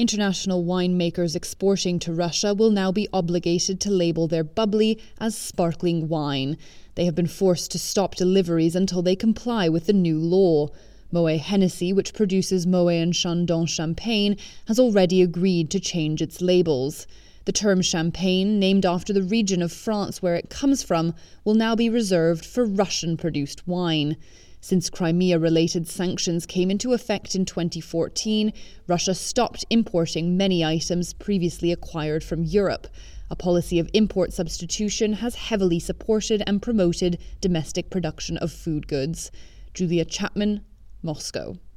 International winemakers exporting to Russia will now be obligated to label their bubbly as sparkling wine. They have been forced to stop deliveries until they comply with the new law. Moët Hennessy, which produces Moët and Chandon champagne, has already agreed to change its labels. The term champagne, named after the region of France where it comes from, will now be reserved for Russian-produced wine. Since Crimea-related sanctions came into effect in 2014, Russia stopped importing many items previously acquired from Europe. A policy of import substitution has heavily supported and promoted domestic production of food goods. Julia Chapman, Moscow.